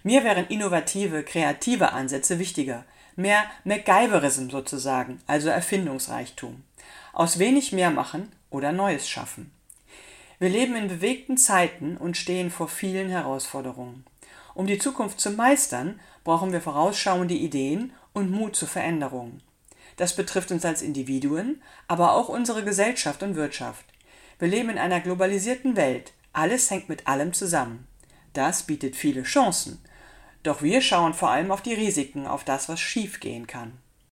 Mir wären innovative, kreative Ansätze wichtiger. Mehr MacGyverism sozusagen, also Erfindungsreichtum. Aus wenig mehr machen oder Neues schaffen. Wir leben in bewegten Zeiten und stehen vor vielen Herausforderungen. Um die Zukunft zu meistern, brauchen wir vorausschauende Ideen und Mut zu Veränderungen. Das betrifft uns als Individuen, aber auch unsere Gesellschaft und Wirtschaft. Wir leben in einer globalisierten Welt. Alles hängt mit allem zusammen. Das bietet viele Chancen. Doch wir schauen vor allem auf die Risiken, auf das, was schiefgehen kann.